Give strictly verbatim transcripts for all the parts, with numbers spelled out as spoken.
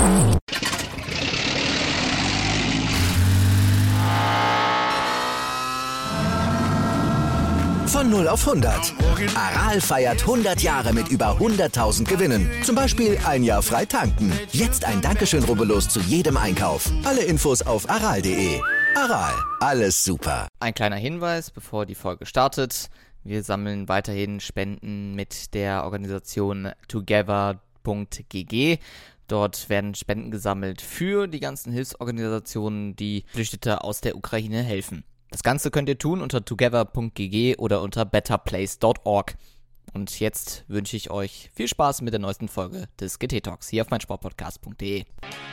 Von null auf hundert. Aral feiert hundert Jahre mit über hunderttausend Gewinnen. Zum Beispiel ein Jahr frei tanken. Jetzt ein Dankeschön, rubbellos zu jedem Einkauf. Alle Infos auf aral punkt de. Aral, alles super. Ein kleiner Hinweis, bevor die Folge startet. Wir sammeln weiterhin Spenden mit der Organisation together punkt g g. Dort werden Spenden gesammelt für die ganzen Hilfsorganisationen, die Flüchtete aus der Ukraine helfen. Das Ganze könnt ihr tun unter together punkt g g oder unter better place punkt org. Und jetzt wünsche ich euch viel Spaß mit der neuesten Folge des G T Talks hier auf meinsportpodcast punkt de.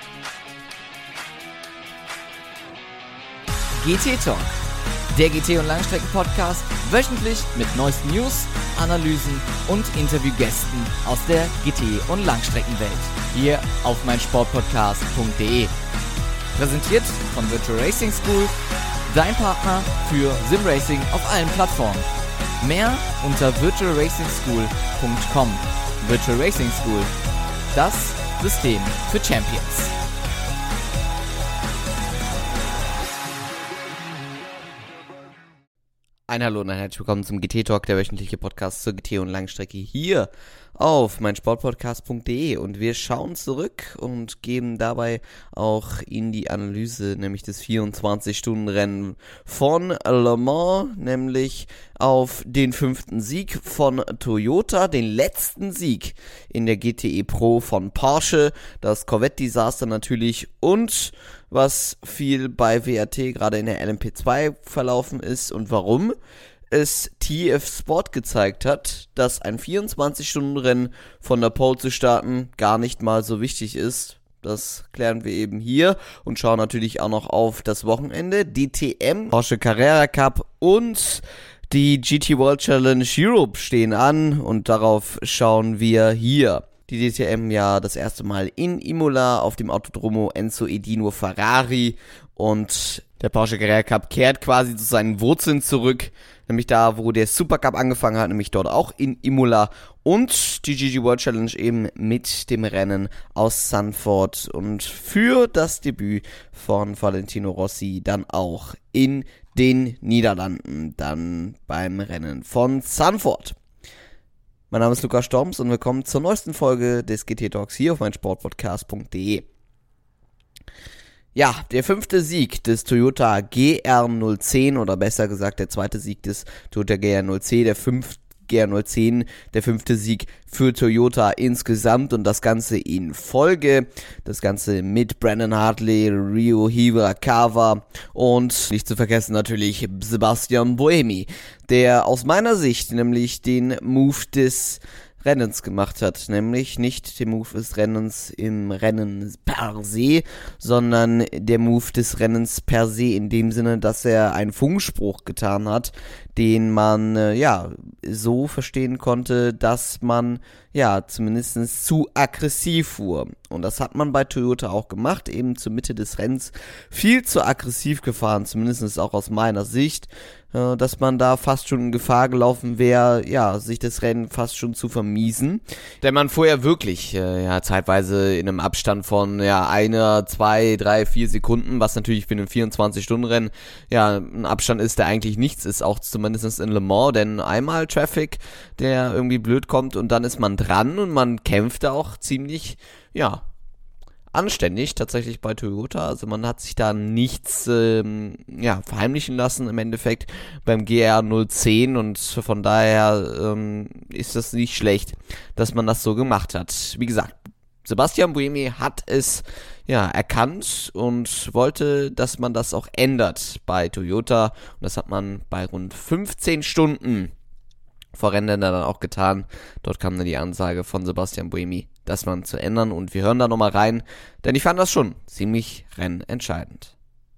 G T Talk, der G T- und Langstrecken-Podcast, wöchentlich mit neuesten News, Analysen und Interviewgästen aus der G T- und Langstreckenwelt. Hier auf meinsportpodcast punkt de. Präsentiert von Virtual Racing School, dein Partner für Simracing auf allen Plattformen. Mehr unter virtual racing school punkt com. Virtual Racing School, das System für Champions. Ein Hallo und ein herzlich willkommen zum G T Talk, der wöchentliche Podcast zur G T- und Langstrecke hier auf meinsportpodcast punkt de, und wir schauen zurück und geben dabei auch in die Analyse, nämlich des vierundzwanzig-Stunden-Rennen von Le Mans, nämlich auf den fünften Sieg von Toyota, den letzten Sieg in der G T E Pro von Porsche, das Corvette-Desaster natürlich und was viel bei W R T gerade in der L M P zwei verlaufen ist und warum es T F Sport gezeigt hat, dass ein vierundzwanzig-Stunden-Rennen von der Pole zu starten gar nicht mal so wichtig ist. Das klären wir eben hier und schauen natürlich auch noch auf das Wochenende. D T M, Porsche Carrera Cup und die G T World Challenge Europe stehen an und darauf schauen wir hier. Die D T M ja das erste Mal in Imola auf dem Autodromo Enzo Edino Ferrari, und der Porsche Carrera Cup kehrt quasi zu seinen Wurzeln zurück, nämlich da, wo der Supercup angefangen hat, nämlich dort auch in Imola, und die G T World Challenge eben mit dem Rennen aus Zandvoort und für das Debüt von Valentino Rossi dann auch in den Niederlanden, dann beim Rennen von Zandvoort. Mein Name ist Lukas Storms und willkommen zur neuesten Folge des G T Talks hier auf meinsportpodcast punkt de. Ja, der fünfte Sieg des Toyota G R null zehn, oder besser gesagt der zweite Sieg des Toyota G R null zehn, der fünfte G R null zehn, der fünfte Sieg für Toyota insgesamt, und das Ganze in Folge. Das Ganze mit Brandon Hartley, Ryo Hirakawa und nicht zu vergessen natürlich Sebastian Buemi, der aus meiner Sicht nämlich den Move des Rennens gemacht hat, nämlich nicht den Move des Rennens im Rennen per se, sondern der Move des Rennens per se in dem Sinne, dass er einen Funkspruch getan hat, den man äh, ja so verstehen konnte, dass man ja zumindest zu aggressiv fuhr. Und das hat man bei Toyota auch gemacht, eben zur Mitte des Rennens viel zu aggressiv gefahren, zumindest auch aus meiner Sicht, äh, dass man da fast schon in Gefahr gelaufen wäre, ja, sich das Rennen fast schon zu vermiesen. Denn man fuhr ja wirklich, äh, ja, zeitweise in einem Abstand von, ja, einer, zwei, drei, vier Sekunden, was natürlich für ein vierundzwanzig-Stunden-Rennen, ja, ein Abstand ist, der eigentlich nichts ist, auch zumindest in Le Mans, denn einmal Traffic, der irgendwie blöd kommt, und dann ist man dran und man kämpft auch ziemlich, ja, anständig tatsächlich bei Toyota. Also man hat sich da nichts ähm, ja, verheimlichen lassen im Endeffekt beim G R null zehn, und von daher ähm, ist das nicht schlecht, dass man das so gemacht hat. Wie gesagt, Sebastian Buemi hat es ja erkannt und wollte, dass man das auch ändert bei Toyota, und das hat man bei rund fünfzehn Stunden vor Rennen dann auch getan. Dort kam dann die Ansage von Sebastian Buemi, das man zu ändern, und wir hören da nochmal rein, denn ich fand das schon ziemlich rennentscheidend.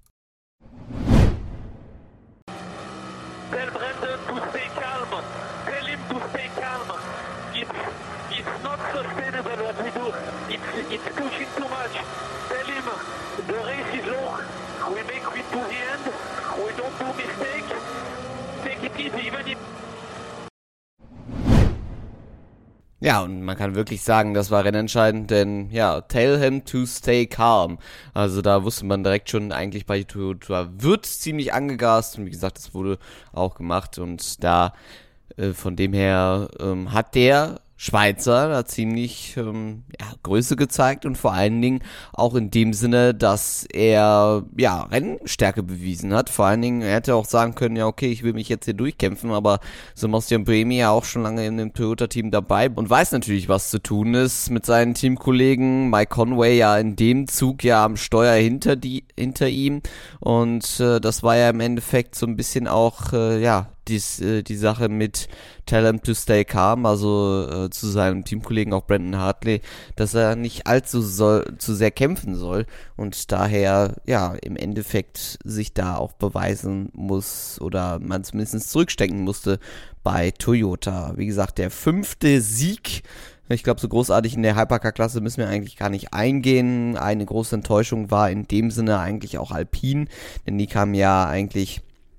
Tell Brandon to stay calm. Tell him to stay calm. It's, it's not sustainable what we do. It's, it's pushing too much. Tell him the race is long. We make it to the end. We don't do mistakes. Take it easy, even if... Ja, und man kann wirklich sagen, das war rennentscheidend, denn ja, tell him to stay calm. Also da wusste man direkt schon, eigentlich bei Toyota wird ziemlich angegast und wie gesagt, das wurde auch gemacht und da äh, von dem her ähm, hat der Schweizer da ziemlich ähm, ja, Größe gezeigt und vor allen Dingen auch in dem Sinne, dass er ja Rennstärke bewiesen hat. Vor allen Dingen, er hätte auch sagen können, ja okay, ich will mich jetzt hier durchkämpfen, aber Sebastian Buemi ja auch schon lange in dem Toyota-Team dabei und weiß natürlich, was zu tun ist mit seinen Teamkollegen. Mike Conway ja in dem Zug ja am Steuer hinter die hinter ihm und äh, das war ja im Endeffekt so ein bisschen auch äh, ja Dies, äh, die Sache mit Tell him to stay calm, also äh, zu seinem Teamkollegen auch Brandon Hartley, dass er nicht allzu soll, zu sehr kämpfen soll und daher ja im Endeffekt sich da auch beweisen muss oder man zumindest zurückstecken musste bei Toyota. Wie gesagt, der fünfte Sieg. Ich glaube, so großartig in der Hypercar-Klasse müssen wir eigentlich gar nicht eingehen. Eine große Enttäuschung war in dem Sinne eigentlich auch Alpine, denn die kamen ja eigentlich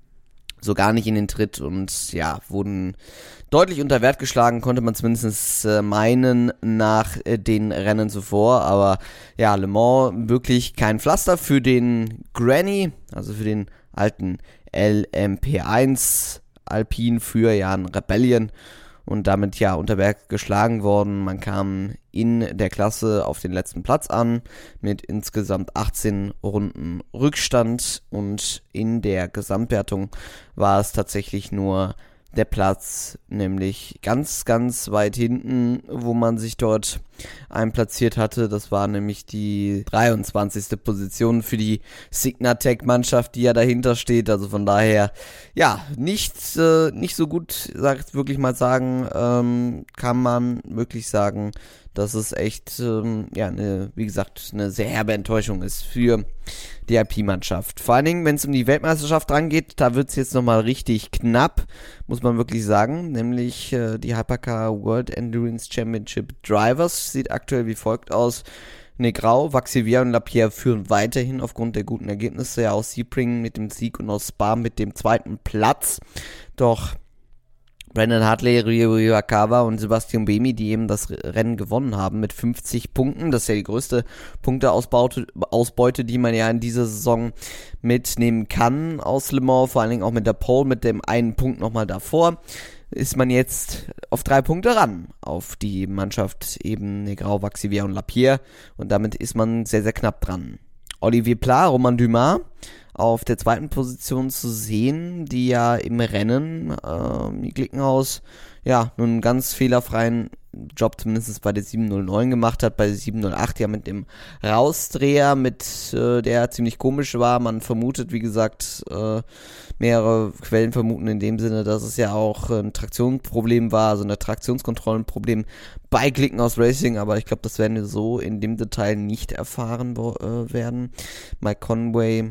so gar nicht in den Tritt und ja, wurden deutlich unter Wert geschlagen, konnte man zumindest äh, meinen nach äh, den Rennen zuvor, aber ja, Le Mans wirklich kein Pflaster für den Granny, also für den alten L M P eins Alpine für ja ein Rebellion und damit ja unter Wert geschlagen worden. Man kam in der Klasse auf den letzten Platz an mit insgesamt achtzehn Runden Rückstand und in der Gesamtwertung war es tatsächlich nur der Platz, nämlich ganz, ganz weit hinten, wo man sich dort einplatziert hatte. Das war nämlich die dreiundzwanzigste Position für die Signatech-Mannschaft, die ja dahinter steht. Also von daher, ja, nicht, äh, nicht so gut, sag ich wirklich mal sagen, ähm, kann man wirklich sagen, dass es echt, ähm, ja, eine, wie gesagt, eine sehr herbe Enttäuschung ist für die I P-Mannschaft. Vor allen Dingen, wenn es um die Weltmeisterschaft rangeht, da wird es jetzt nochmal richtig knapp, muss man wirklich sagen. Nämlich äh, die Hypercar World Endurance Championship Drivers sieht aktuell wie folgt aus. Negrão, Vaxivière und Lapierre führen weiterhin aufgrund der guten Ergebnisse ja aus Sebring mit dem Sieg und aus Spa mit dem zweiten Platz. Doch Brandon Hartley, Ryo Iwakawa und Sebastian Buemi, die eben das Rennen gewonnen haben mit fünfzig Punkten. Das ist ja die größte Punkteausbeute, Ausbeute, die man ja in dieser Saison mitnehmen kann aus Le Mans. Vor allen Dingen auch mit der Pole, mit dem einen Punkt nochmal davor, ist man jetzt auf drei Punkte ran. Auf die Mannschaft eben Negrão, Vaxivière und Lapierre. Und damit ist man sehr, sehr knapp dran. Olivier Pla, Romain Dumas auf der zweiten Position zu sehen, die ja im Rennen äh, Glickenhaus ja nun einen ganz fehlerfreien Job zumindest bei der sieben null neun gemacht hat, bei der sieben null acht ja mit dem Rausdreher, mit äh, der ziemlich komisch war. Man vermutet, wie gesagt, äh, mehrere Quellen vermuten in dem Sinne, dass es ja auch ein Traktionsproblem war, also ein Traktionskontrollenproblem bei Glickenhaus Racing, aber ich glaube, das werden wir so in dem Detail nicht erfahren äh, werden. Mike Conway,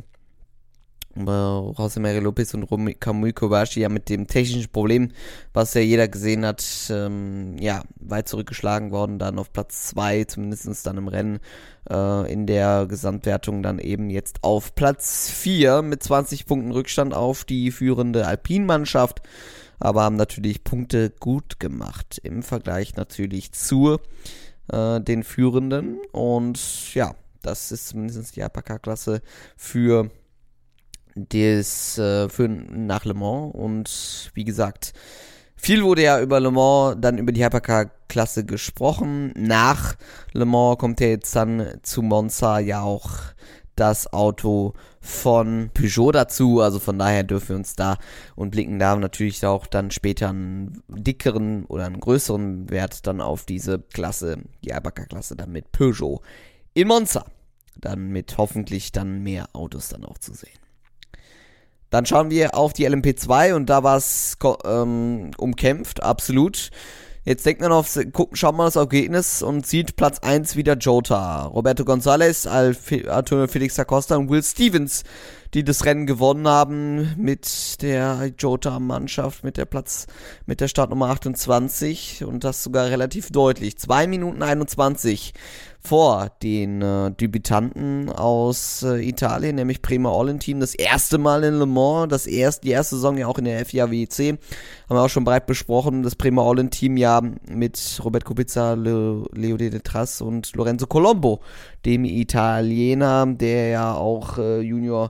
José María López und Kamui Kobayashi ja mit dem technischen Problem, was ja jeder gesehen hat, ähm, ja, weit zurückgeschlagen worden, dann auf Platz zwei, zumindest dann im Rennen, äh, in der Gesamtwertung dann eben jetzt auf Platz vier mit zwanzig Punkten Rückstand auf die führende Alpine-Mannschaft, aber haben natürlich Punkte gut gemacht, im Vergleich natürlich zu äh, den Führenden und ja, das ist zumindest die Hypercar-Klasse für das äh, für nach Le Mans und wie gesagt, viel wurde ja über Le Mans, dann über die Hypercar-Klasse gesprochen. Nach Le Mans kommt ja jetzt dann zu Monza ja auch das Auto von Peugeot dazu, also von daher dürfen wir uns da und blicken da natürlich auch dann später einen dickeren oder einen größeren Wert dann auf diese Klasse, die Hypercar-Klasse dann mit Peugeot in Monza, dann mit hoffentlich dann mehr Autos dann auch zu sehen. Dann schauen wir auf die L M P zwei und da war es ähm, umkämpft, absolut. Jetzt denkt man auf, guck, schaut man das Ergebnis und sieht Platz eins wieder Jota. Roberto González, Antonio Felix da Costa und Will Stevens, die das Rennen gewonnen haben mit der Jota-Mannschaft, mit der Platz, mit der Startnummer achtundzwanzig und das sogar relativ deutlich. zwei Minuten einundzwanzig vor den äh, Debütanten aus äh, Italien, nämlich Prema All-In Team, das erste Mal in Le Mans, das erste, die erste Saison ja auch in der F I A W E C, haben wir auch schon breit besprochen, das Prema All-In Team ja mit Robert Kubica, Le, Leo De Detras und Lorenzo Colombo, dem Italiener, der ja auch äh, Junior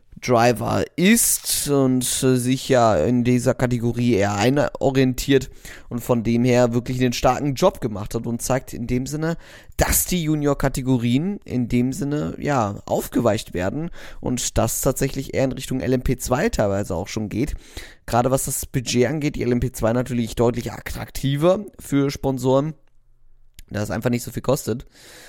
Driver ist und äh, sich ja in dieser Kategorie eher einorientiert und von dem her wirklich einen starken Job gemacht hat und zeigt in dem Sinne, dass die Junior-Kategorien in dem Sinne, ja, aufgeweicht werden und das tatsächlich eher in Richtung L M P zwei teilweise auch schon geht. Gerade was das Budget angeht, die L M P zwei natürlich deutlich attraktiver für Sponsoren, da es einfach nicht so viel kostet,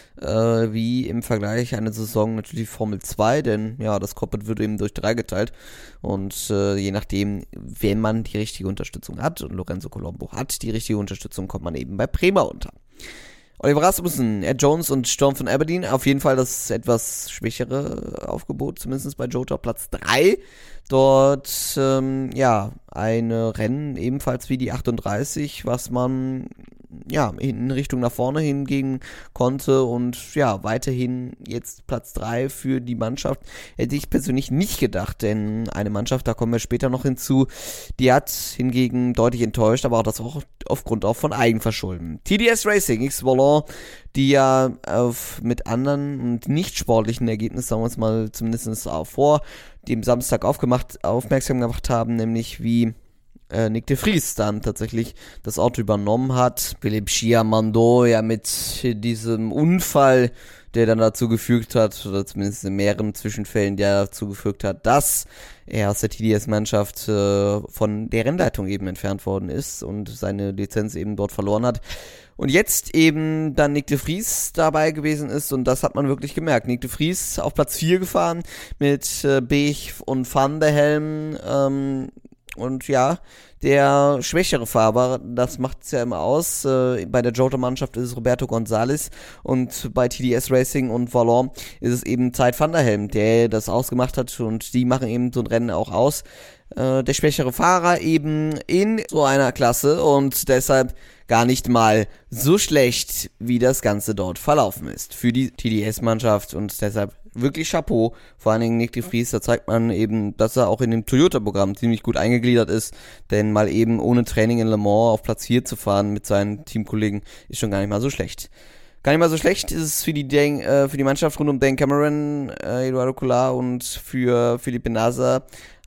äh, wie im Vergleich eine Saison natürlich Formel zwei, denn ja, das Cockpit wird eben durch drei geteilt und äh, je nachdem, wenn man die richtige Unterstützung hat, und Lorenzo Colombo hat die richtige Unterstützung, kommt man eben bei Prema unter. Oliver Rasmussen, Ed Jones und Storm von Aberdeen, auf jeden Fall das etwas schwächere Aufgebot, zumindest bei Jota Platz drei. Dort, ähm, ja, ein Rennen ebenfalls wie die achtunddreißig, was man, ja, in Richtung nach vorne hingehen konnte und, ja, weiterhin jetzt Platz drei für die Mannschaft, hätte ich persönlich nicht gedacht, denn eine Mannschaft, da kommen wir später noch hinzu, die hat hingegen deutlich enttäuscht, aber auch das auch aufgrund auch von Eigenverschulden. T D S Racing, X-Volant, die ja auf, mit anderen und nicht sportlichen Ergebnissen, sagen wir uns mal zumindest auch vor dem Samstag aufgemacht, aufmerksam gemacht haben, nämlich wie äh, Nick de Vries dann tatsächlich das Auto übernommen hat. Philippe Chiamando ja mit diesem Unfall, der dann dazu gefügt hat, oder zumindest in mehreren Zwischenfällen, der dazu gefügt hat, dass er aus der T D S-Mannschaft äh, von der Rennleitung eben entfernt worden ist und seine Lizenz eben dort verloren hat. Und jetzt eben dann Nick de Vries dabei gewesen ist und das hat man wirklich gemerkt. Nick de Vries auf Platz vier gefahren mit äh, Beech und Van der Helm ähm, und ja, der schwächere Fahrer, das macht es ja immer aus. Äh, bei der Jota-Mannschaft ist es Roberto González und bei T D S Racing und Vallon ist es eben Zeit Van der Helm, der das ausgemacht hat und die machen eben so ein Rennen auch aus. Äh, der schwächere Fahrer eben in so einer Klasse und deshalb gar nicht mal so schlecht, wie das Ganze dort verlaufen ist für die T D S-Mannschaft und deshalb wirklich Chapeau, vor allen Dingen Nick de Vries, da zeigt man eben, dass er auch in dem Toyota-Programm ziemlich gut eingegliedert ist, denn mal eben ohne Training in Le Mans auf Platz vier zu fahren mit seinen Teamkollegen ist schon gar nicht mal so schlecht. Gar nicht mal so schlecht ist es für die, Dan, äh, für die Mannschaft rund um Dan Cameron, äh, Eduardo Coulthard und für Philippe Nasr.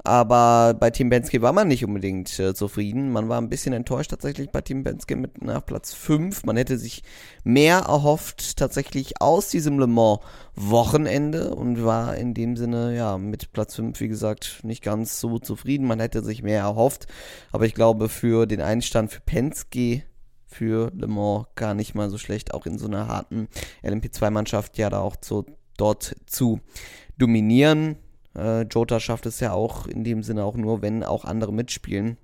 Aber bei Team Penske war man nicht unbedingt äh, zufrieden. Man war ein bisschen enttäuscht tatsächlich bei Team Penske mit nach Platz fünf. Man hätte sich mehr erhofft tatsächlich aus diesem Le Mans Wochenende und war in dem Sinne ja mit Platz fünf, wie gesagt, nicht ganz so zufrieden. Man hätte sich mehr erhofft. Aber ich glaube, für den Einstand für Penske, für Le Mans gar nicht mal so schlecht, auch in so einer harten L M P zwei Mannschaft ja da auch zu, dort zu dominieren. Äh, Jota schafft es ja auch in dem Sinne auch nur, wenn auch andere mitspielen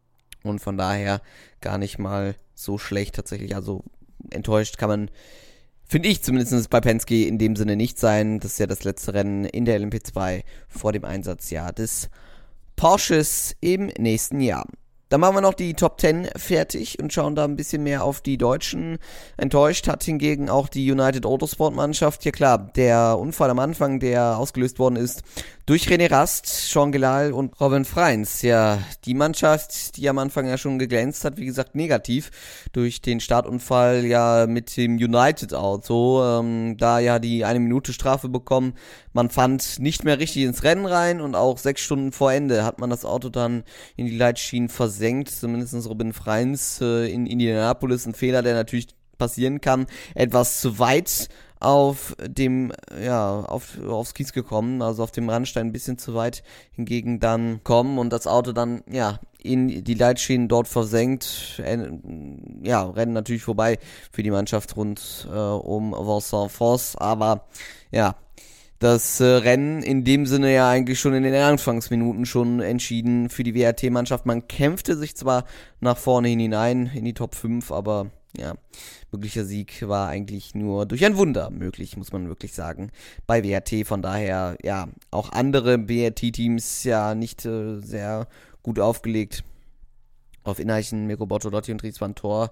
und von daher gar nicht mal so schlecht tatsächlich, also enttäuscht kann man, finde ich zumindest bei Penske in dem Sinne nicht sein. Das ist ja das letzte Rennen in der L M P zwei vor dem Einsatzjahr des Porsches im nächsten Jahr. Dann machen wir noch die Top zehn fertig und schauen da ein bisschen mehr auf die Deutschen. Enttäuscht hat hingegen auch die United Autosport-Mannschaft. Ja klar, der Unfall am Anfang, der ausgelöst worden ist durch René Rast, Jean Gelal und Robin Freins. Ja, die Mannschaft, die am Anfang ja schon geglänzt hat, wie gesagt negativ durch den Startunfall ja mit dem United-Auto. Ähm, da ja die eine Minute Strafe bekommen. Man fand nicht mehr richtig ins Rennen rein und auch sechs Stunden vor Ende hat man das Auto dann in die Leitschienen versenkt. Zumindest Robin Freins äh, in Indianapolis. Ein Fehler, der natürlich passieren kann. Etwas zu weit auf dem, ja, auf, aufs Kies gekommen, also auf dem Randstein ein bisschen zu weit hingegen dann kommen und das Auto dann, ja, in die Leitschienen dort versenkt, äh, ja, Rennen natürlich vorbei für die Mannschaft rund äh, um Vincent Foss, aber, ja, das äh, Rennen in dem Sinne ja eigentlich schon in den Anfangsminuten schon entschieden für die W R T-Mannschaft. Man kämpfte sich zwar nach vorne hinein in die Top fünf, aber ja, möglicher Sieg war eigentlich nur durch ein Wunder möglich, muss man wirklich sagen, bei W R T. Von daher, ja, auch andere W R T-Teams ja nicht äh, sehr gut aufgelegt. Auf Ineichen, Mirko Bortolotti und Dries van Tor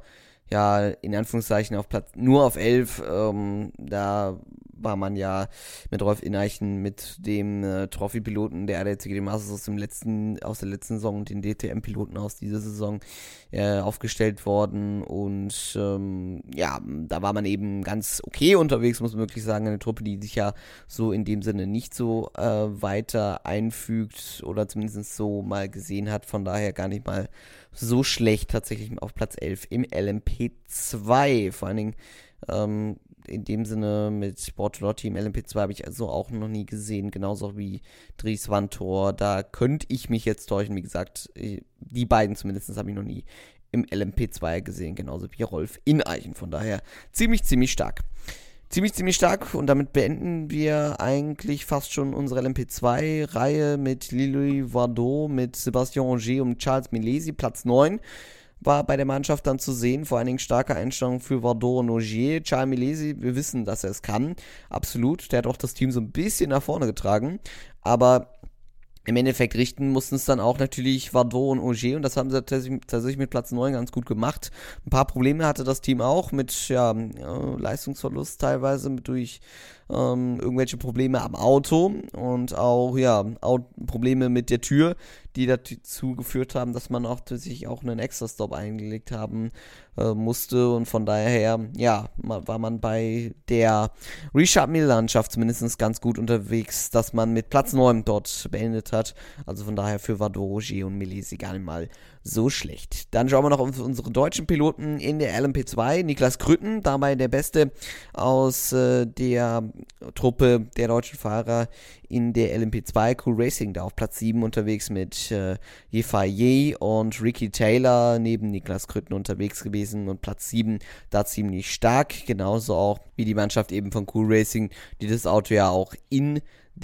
ja, in Anführungszeichen auf Platz, nur auf elf, ähm, da war man ja mit Rolf Ineichen, mit dem äh, Trophy-Piloten der A D A C G Masters aus dem letzten, aus der letzten Saison und den D T M-Piloten aus dieser Saison äh, aufgestellt worden und ähm, ja, da war man eben ganz okay unterwegs, muss man wirklich sagen, eine Truppe, die sich ja so in dem Sinne nicht so äh, weiter einfügt oder zumindest so mal gesehen hat, von daher gar nicht mal so schlecht, tatsächlich auf Platz elf im L M P zwei, vor allen Dingen ähm, in dem Sinne mit Bortolotti im L M P zwei habe ich also auch noch nie gesehen, genauso wie Dries Vanthoor. Da könnte ich mich jetzt täuschen, wie gesagt, die beiden zumindest habe ich noch nie im L M P zwei gesehen, genauso wie Rolf Ineichen, von daher ziemlich, ziemlich stark. Ziemlich, ziemlich stark und damit beenden wir eigentlich fast schon unsere L M P zwei Reihe mit Lili Vardot, mit Sébastien Ogier und Charles Milesi, Platz neun. War bei der Mannschaft dann zu sehen, vor allen Dingen starke Einstellung für Vardot und Ogier. Charles Milesi, wir wissen, dass er es kann, absolut, der hat auch das Team so ein bisschen nach vorne getragen, aber im Endeffekt richten mussten es dann auch natürlich Vardot und Ogier und das haben sie tatsächlich mit Platz neun ganz gut gemacht. Ein paar Probleme hatte das Team auch mit ja, Leistungsverlust teilweise durch ähm, irgendwelche Probleme am Auto und auch ja Probleme mit der Tür, die dazu geführt haben, dass man auch sich auch einen Extra-Stop eingelegt haben äh, musste und von daher, ja, war man bei der Richard Mille-Landschaft zumindest ganz gut unterwegs, dass man mit Platz neun dort beendet hat. Also von daher für Vardot, Ogier und Milesi gar nicht mal so schlecht. Dann schauen wir noch auf unsere deutschen Piloten in der L M P zwei. Niklas Krütten, dabei der Beste aus äh, der Truppe der deutschen Fahrer in der L M P zwei. Cool Racing da auf Platz sieben unterwegs mit äh, Yifei Ye und Ricky Taylor neben Niklas Krütten unterwegs gewesen und Platz sieben da ziemlich stark. Genauso auch wie die Mannschaft eben von Cool Racing, die das Auto ja auch in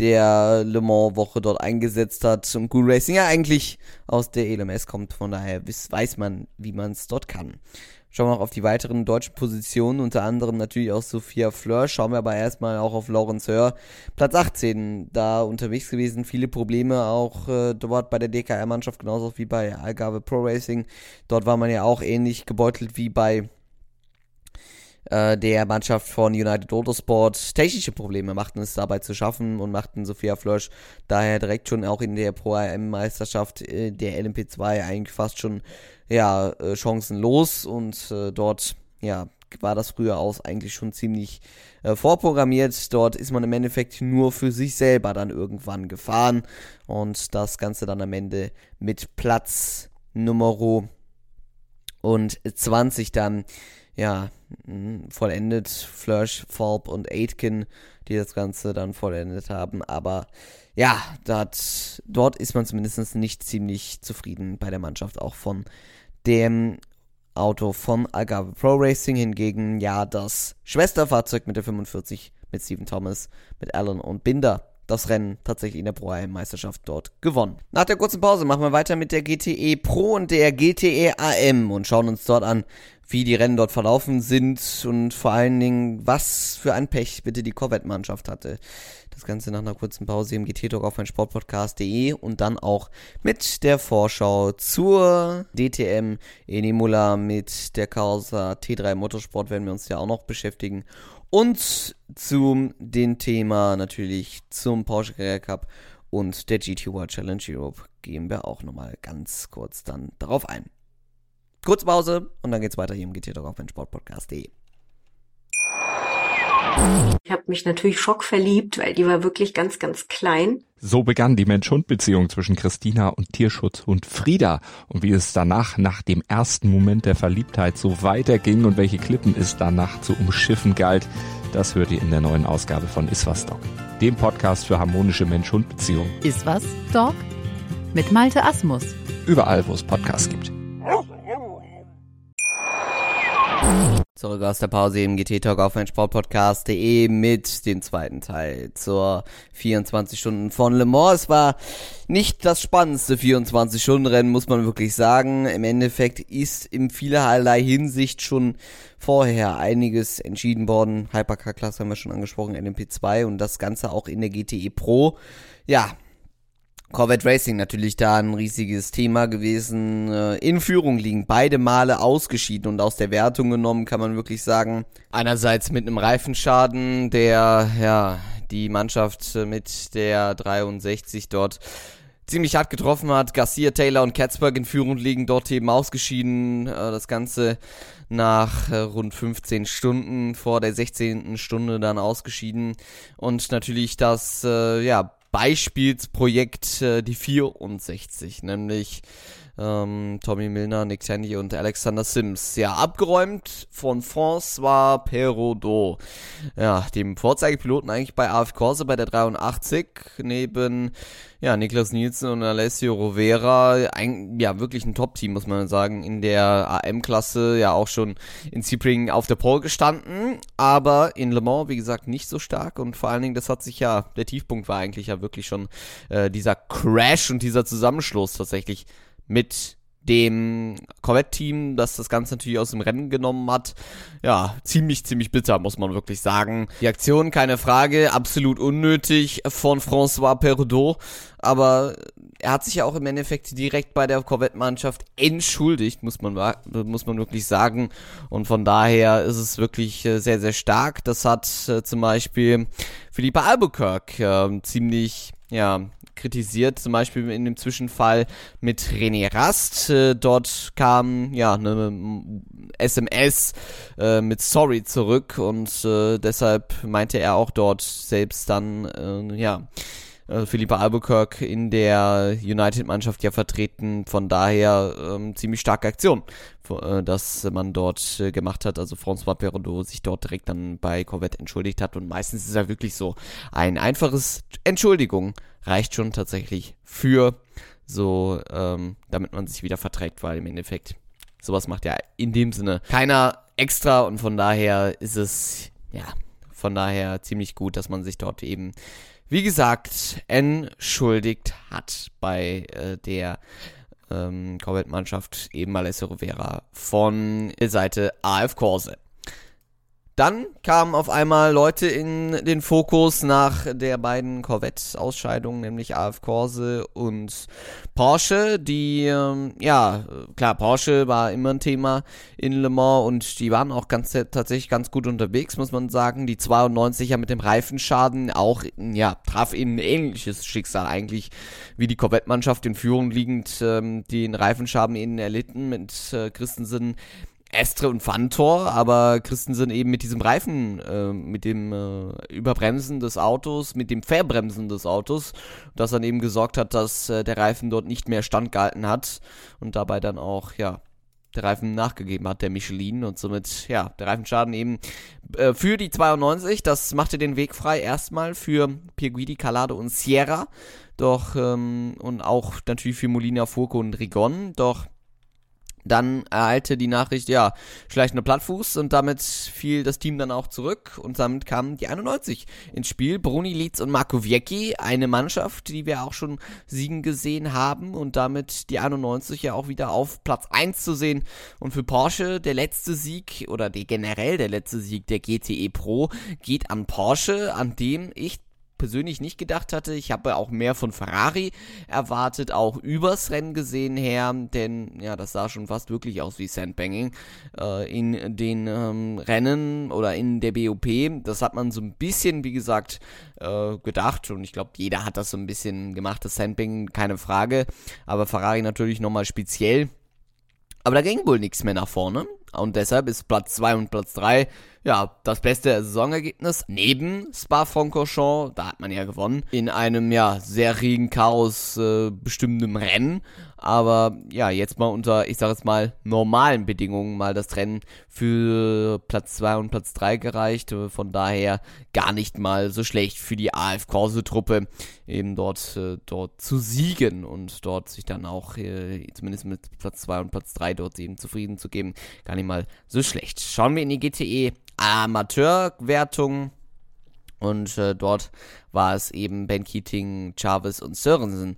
der Le Mans-Woche dort eingesetzt hat und Cool Racing ja eigentlich aus der E L M S kommt, von daher weiß man, wie man es dort kann. Schauen wir noch auf die weiteren deutschen Positionen, unter anderem natürlich auch Sophia Fleur, schauen wir aber erstmal auch auf Laurens Hör, Platz achtzehn, da unterwegs gewesen, viele Probleme auch äh, dort bei der D K R-Mannschaft, genauso wie bei Algarve Pro Racing, dort war man ja auch ähnlich gebeutelt wie bei der Mannschaft von United Autosport. Technische Probleme machten es dabei zu schaffen und machten Sophia Flörsch daher direkt schon auch in der Pro-A M-Meisterschaft äh, der L M P zwei eigentlich fast schon ja äh, chancenlos und äh, dort ja war das früher aus eigentlich schon ziemlich äh, vorprogrammiert. Dort ist man im Endeffekt nur für sich selber dann irgendwann gefahren und das Ganze dann am Ende mit Platz Nummer und zwanzig dann ja, vollendet, Flörsch, Falb und Aitken, die das Ganze dann vollendet haben, aber ja, dat, dort ist man zumindest nicht ziemlich zufrieden bei der Mannschaft, auch von dem Auto von Algarve Pro Racing, hingegen ja das Schwesterfahrzeug mit der fünfundvierzig mit Stephen Thomas, mit Allen und Binder, das Rennen tatsächlich in der Pro-A M-Meisterschaft dort gewonnen. Nach der kurzen Pause machen wir weiter mit der G T E Pro und der G T E A M und schauen uns dort an, wie die Rennen dort verlaufen sind und vor allen Dingen, was für ein Pech bitte die Corvette-Mannschaft hatte. Das Ganze nach einer kurzen Pause im G T-Talk auf mein Sportpodcast punkt de und dann auch mit der Vorschau zur D T M in Imola mit der Causa T drei Motorsport werden wir uns ja auch noch beschäftigen. Und zum dem Thema natürlich zum Porsche Carrera Cup und der G T World Challenge Europe gehen wir auch nochmal ganz kurz dann darauf ein. Kurze Pause und dann geht's weiter hier im G T-Talk auf mein Sportpodcast punkt de. Ich habe mich natürlich schockverliebt, weil die war wirklich ganz, ganz klein. So begann die Mensch-Hund-Beziehung zwischen Christina und Tierschutzhund Frieda. Und wie es danach, nach dem ersten Moment der Verliebtheit, so weiterging und welche Klippen es danach zu umschiffen galt, das hört ihr in der neuen Ausgabe von Iswas Dog, dem Podcast für harmonische Mensch-Hund-Beziehungen. Iswas Dog mit Malte Asmus. Überall, wo es Podcasts gibt. Zurück aus der Pause im G T-Talk auf mein Sportpodcast punkt de mit dem zweiten Teil zur vierundzwanzig Stunden von Le Mans. Es war nicht das spannendste vierundzwanzig Stunden Rennen, muss man wirklich sagen. Im Endeffekt ist in vielerlei Hinsicht schon vorher einiges entschieden worden. Hypercar-Klasse haben wir schon angesprochen, L M P zwei und das Ganze auch in der G T E Pro. Ja, Corvette Racing natürlich da ein riesiges Thema gewesen, äh, in Führung liegen, beide Male ausgeschieden und aus der Wertung genommen, kann man wirklich sagen. Einerseits mit einem Reifenschaden, der ja die Mannschaft mit der dreiundsechzig dort ziemlich hart getroffen hat. Garcia, Taylor und Katzberg in Führung liegen, dort eben ausgeschieden. Äh, das Ganze nach äh, rund fünfzehn Stunden, vor der sechzehnten Stunde dann ausgeschieden. Und natürlich das, äh, ja, Beispielsprojekt äh, die vierundsechzig, nämlich ähm, Tommy Milner, Nick Tandy und Alexander Sims. Ja, abgeräumt von François Perraudot. Ja, dem Vorzeigepiloten eigentlich bei A F Corse bei der dreiundachtzig, neben ja, Niklas Nielsen und Alessio Rovera, ein, ja, wirklich ein Top-Team, muss man sagen, in der A M-Klasse, ja auch schon in Sebring auf der Pole gestanden, aber in Le Mans, wie gesagt, nicht so stark und vor allen Dingen, das hat sich ja, der Tiefpunkt war eigentlich ja wirklich schon äh, dieser Crash und dieser Zusammenschluss tatsächlich mit dem Corvette-Team, das das Ganze natürlich aus dem Rennen genommen hat. Ja, ziemlich, ziemlich bitter, muss man wirklich sagen. Die Aktion, keine Frage, absolut unnötig von François Perraudot, aber er hat sich ja auch im Endeffekt direkt bei der Corvette-Mannschaft entschuldigt, muss man, muss man wirklich sagen. Und von daher ist es wirklich sehr, sehr stark. Das hat äh, zum Beispiel Philippe Albuquerque äh, ziemlich, ja, kritisiert, zum Beispiel in dem Zwischenfall mit René Rast. Äh, dort kam ja eine S M S äh, mit Sorry zurück und äh, deshalb meinte er auch dort selbst dann, äh, ja, äh, Philippe Albuquerque in der United-Mannschaft ja vertreten. Von daher ähm, ziemlich starke Aktion, äh, dass man dort äh, gemacht hat. Also François Perraudot sich dort direkt dann bei Corvette entschuldigt hat und meistens ist er wirklich so ein einfaches Entschuldigung reicht schon tatsächlich für so, ähm, damit man sich wieder verträgt, weil im Endeffekt sowas macht ja in dem Sinne keiner extra und von daher ist es, ja, von daher ziemlich gut, dass man sich dort eben, wie gesagt, entschuldigt hat bei äh, der ähm, Corvette-Mannschaft, eben Alessio Rovera von der Seite A F Corse. Dann kamen auf einmal Leute in den Fokus nach der beiden Corvette-Ausscheidungen, nämlich A F Corse und Porsche, die, ähm, ja, klar, Porsche war immer ein Thema in Le Mans und die waren auch ganz tatsächlich ganz gut unterwegs, muss man sagen. Die zweiundneunziger mit dem Reifenschaden auch, ja, traf in ein ähnliches Schicksal eigentlich wie die Corvette-Mannschaft in Führung liegend, ähm, den Reifenschaden eben erlitten mit äh, Christensen, Estre und Fantor, aber Christensen eben mit diesem Reifen, äh, mit dem äh, Überbremsen des Autos, mit dem Verbremsen des Autos, das dann eben gesorgt hat, dass äh, der Reifen dort nicht mehr standgehalten hat und dabei dann auch, ja, der Reifen nachgegeben hat, der Michelin und somit, ja, der Reifenschaden eben äh, für die zweiundneunzig, das machte den Weg frei erstmal für Pierguidi, Calado und Sierra, doch, ähm, und auch natürlich für Molina, Furco und Rigon, doch dann ereilte die Nachricht, ja, schleichender Plattfuß und damit fiel das Team dann auch zurück und damit kamen die einundneunzig ins Spiel. Bruni, Lietz und Marco Viecchi, eine Mannschaft, die wir auch schon siegen gesehen haben und damit die einundneunzig ja auch wieder auf Platz eins zu sehen. Und für Porsche der letzte Sieg oder die, generell der letzte Sieg der G T E Pro geht an Porsche, an dem ich persönlich nicht gedacht hatte. Ich habe auch mehr von Ferrari erwartet, auch übers Rennen gesehen her, denn ja, das sah schon fast wirklich aus wie Sandbanging äh, in den ähm, Rennen oder in der B O P. Das hat man so ein bisschen, wie gesagt, äh, gedacht und ich glaube, jeder hat das so ein bisschen gemacht, das Sandbanging, keine Frage, aber Ferrari natürlich nochmal speziell. Aber da ging wohl nichts mehr nach vorne und deshalb ist Platz zwei und Platz drei ja, das beste Saisonergebnis neben Spa-Francorchamps, da hat man ja gewonnen, in einem, ja, sehr regen Chaos äh, bestimmenden Rennen, aber ja, jetzt mal unter, ich sag jetzt mal, normalen Bedingungen mal das Rennen für Platz zwei und Platz drei gereicht, von daher gar nicht mal so schlecht für die A F Corse-Truppe, eben dort, äh, dort zu siegen und dort sich dann auch, äh, zumindest mit Platz zwei und Platz drei dort eben zufrieden zu geben, gar nicht mal so schlecht. Schauen wir in die G T E Amateurwertung und äh, dort war es eben Ben Keating, Chavez und Sørensen,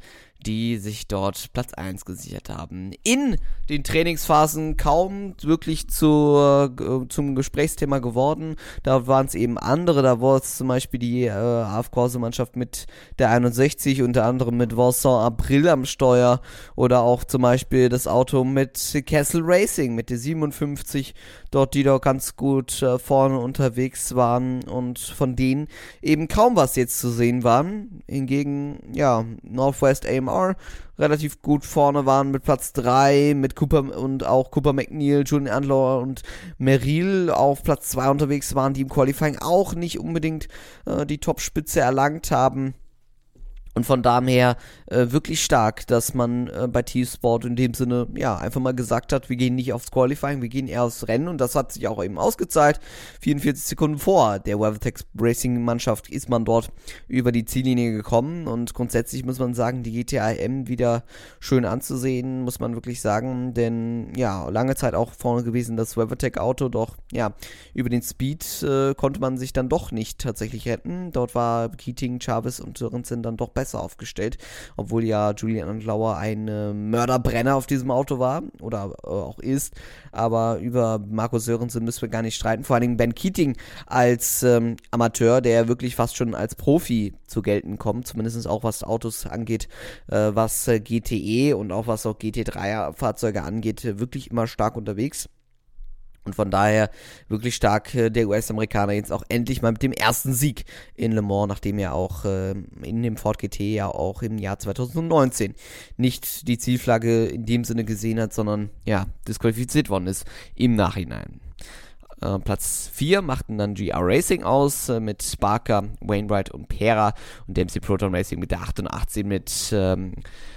die sich dort Platz eins gesichert haben. In den Trainingsphasen kaum wirklich zur, äh, zum Gesprächsthema geworden. Da waren es eben andere, da war es zum Beispiel die äh, A F Corse-Mannschaft mit der einundsechzig, unter anderem mit Vincent April am Steuer, oder auch zum Beispiel das Auto mit Castle Racing, mit der siebenundfünfzig, dort die doch ganz gut äh, vorne unterwegs waren und von denen eben kaum was jetzt zu sehen waren. Hingegen, ja, Northwest A M R relativ gut vorne waren mit Platz drei, mit Cooper und auch Cooper McNeil, Julian Andler und Merrill auf Platz zwei unterwegs waren, die im Qualifying auch nicht unbedingt äh, die Top-Spitze erlangt haben. Und von daher äh, wirklich stark, dass man äh, bei T-Sport in dem Sinne, ja, einfach mal gesagt hat, wir gehen nicht aufs Qualifying, wir gehen eher aufs Rennen, und das hat sich auch eben ausgezahlt. vierundvierzig Sekunden vor der WeatherTech Racing Mannschaft ist man dort über die Ziellinie gekommen, und grundsätzlich muss man sagen, die G T A M wieder schön anzusehen, muss man wirklich sagen, denn ja, lange Zeit auch vorne gewesen das WeatherTech Auto, doch ja, über den Speed äh, konnte man sich dann doch nicht tatsächlich retten. Dort war Keating, Chavez und Sörensen dann doch besser aufgestellt, obwohl ja Julian Andlauer ein äh, Mörderbrenner auf diesem Auto war oder äh, auch ist, aber über Markus Sörensen müssen wir gar nicht streiten, vor allen Dingen Ben Keating als ähm, Amateur, der wirklich fast schon als Profi zu gelten kommt, zumindest auch was Autos angeht, äh, was äh, G T E und auch was auch G T drei Fahrzeuge angeht, äh, wirklich immer stark unterwegs. Und von daher wirklich stark äh, der U S-Amerikaner jetzt auch endlich mal mit dem ersten Sieg in Le Mans, nachdem er auch äh, in dem Ford G T ja auch im Jahr zwanzig neunzehn nicht die Zielflagge in dem Sinne gesehen hat, sondern ja, disqualifiziert worden ist im Nachhinein. Äh, Platz vier machten dann G R Racing aus äh, mit Barker, Wainwright und Pera, und Dempsey Proton Racing mit der achtundachtzig mit ähm,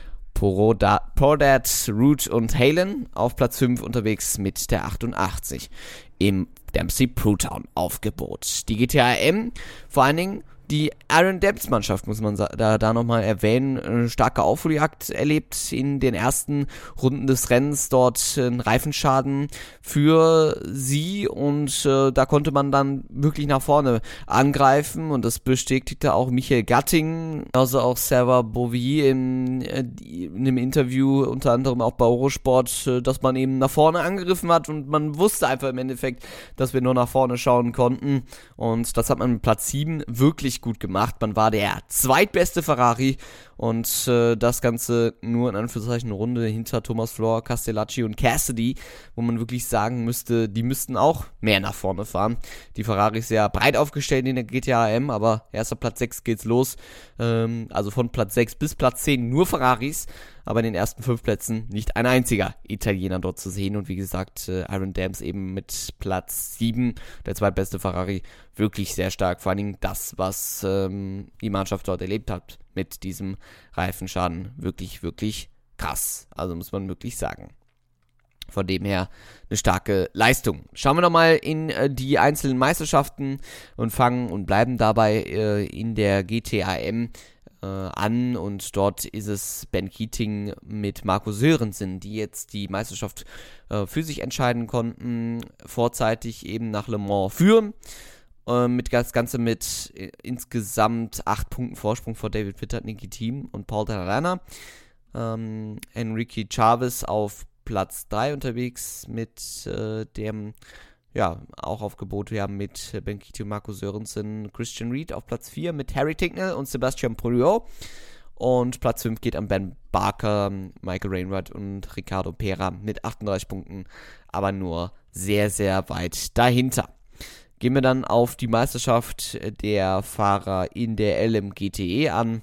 Podat, Root und Halen auf Platz fünf unterwegs mit der achtundachtzig im Dempsey Proton Aufgebot. Die G T A M, vor allen Dingen die Aaron Debs Mannschaft, muss man da, da nochmal erwähnen, eine starke Aufholjagd erlebt in den ersten Runden des Rennens, dort ein Reifenschaden für sie, und äh, da konnte man dann wirklich nach vorne angreifen, und das bestätigte auch Michael Gatting, also auch Sarah Bovy in, in einem Interview, unter anderem auch bei Eurosport, dass man eben nach vorne angegriffen hat, und man wusste einfach im Endeffekt, dass wir nur nach vorne schauen konnten, und das hat man mit Platz sieben wirklich gut gemacht. Man war der zweitbeste Ferrari, und äh, das Ganze nur in Anführungszeichen Runde hinter Thomas Flor, Castellacci und Cassidy, wo man wirklich sagen müsste, die müssten auch mehr nach vorne fahren. Die Ferrari ist sehr breit aufgestellt in der G T A M, aber erst ab Platz sechs geht's los. Ähm, also von Platz sechs bis Platz zehn nur Ferraris, aber in den ersten fünf Plätzen nicht ein einziger Italiener dort zu sehen. Und wie gesagt, äh, Aaron Dams eben mit Platz sieben, der zweitbeste Ferrari, wirklich sehr stark. Vor allen Dingen das, was ähm, die Mannschaft dort erlebt hat mit diesem Reifenschaden, wirklich, wirklich krass. Also muss man wirklich sagen. Von dem her eine starke Leistung. Schauen wir nochmal in äh, die einzelnen Meisterschaften und fangen und bleiben dabei äh, in der G T A M äh, an, und dort ist es Ben Keating mit Markus Sörensen, die jetzt die Meisterschaft äh, für sich entscheiden konnten, vorzeitig eben nach Le Mans führen. Mit das Ganze mit äh, insgesamt acht Punkten Vorsprung vor David Pittard, Niki Thiem und Paul Tarana. Ähm, Enrique Chavez auf Platz drei unterwegs mit äh, dem, ja, auch Aufgebot. Wir haben mit Ben Keating, Markus Sörensen, Christian Reed auf Platz vier mit Harry Ticknell und Sebastian Pouliot. Und Platz fünf geht an Ben Barker, Michael Wainwright und Ricardo Pera mit achtunddreißig Punkten, aber nur sehr, sehr weit dahinter. Gehen wir dann auf die Meisterschaft der Fahrer in der L M G T E an.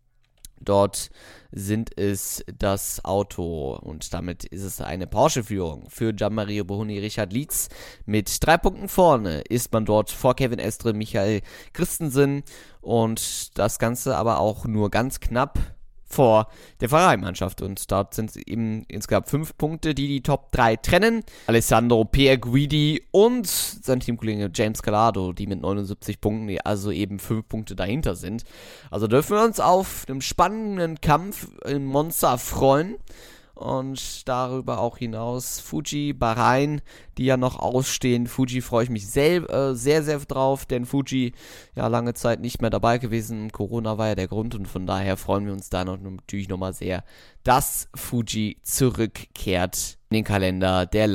Dort sind es das Auto, und damit ist es eine Porsche-Führung für Gianmario Bohuni, Richard Lietz. Mit drei Punkten vorne ist man dort vor Kevin Estre, Michael Christensen, und das Ganze aber auch nur ganz knapp vor der Ferrari-Mannschaft, und dort sind es eben insgesamt fünf Punkte, die die Top drei trennen. Alessandro Pierguidi und sein Teamkollege James Calado, die mit neunundsiebzig Punkten, also eben fünf Punkte dahinter sind. Also dürfen wir uns auf einem spannenden Kampf in Monza freuen. und darüber auch hinaus Fuji, Bahrain, die ja noch ausstehen. Fuji freue ich mich sehr, äh, sehr, sehr drauf, denn Fuji ja lange Zeit nicht mehr dabei gewesen. Corona war ja der Grund und von daher freuen wir uns da noch, natürlich nochmal sehr, dass Fuji zurückkehrt in den Kalender der